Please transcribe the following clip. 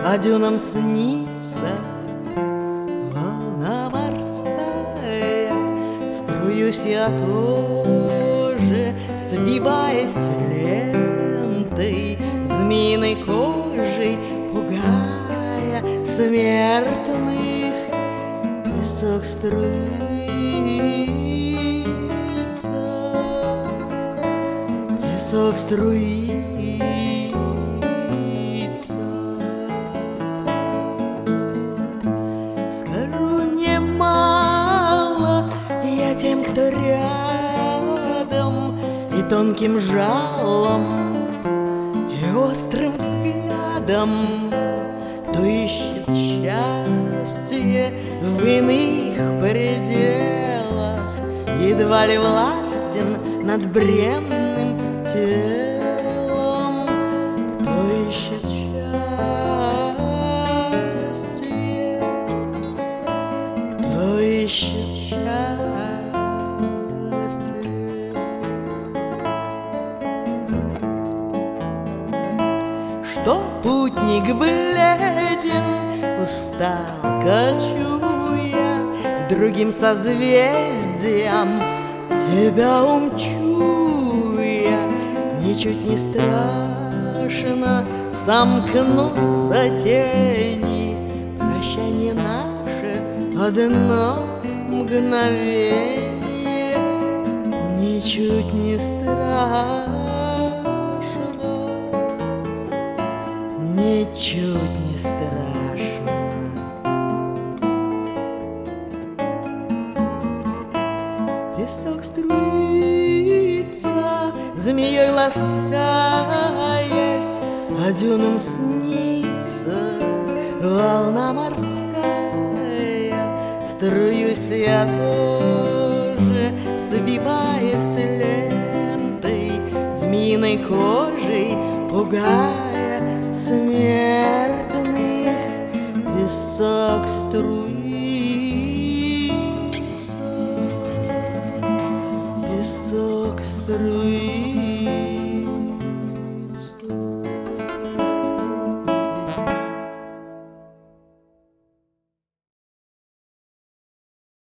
а дюнам снится волна морская. Струюсь я тоже, свиваясь лентой, змеиной кожей пугая смертных. Песок струится, песок струится. Скажу немало я тем, кто рядом, и тонким жалом, и острым взглядом, кто ищет счастье в иных пределах, едва ли властен над бренным телом. Кто ищет счастье, кто ищет счастье. Что путник бледен, устал, кочуя к другим созвездиям, тебя умчуя, ничуть не страшно сомкнутся тени. Прощание наше одно мгновение, ничуть не страшно, ничуть не страшно. Песок струится, змеей ласкаясь, а дюнам снится волна морская. Струюсь я тоже, свиваясь лентой, змеиной кожей пугая смертных. Песок струится, песок струится.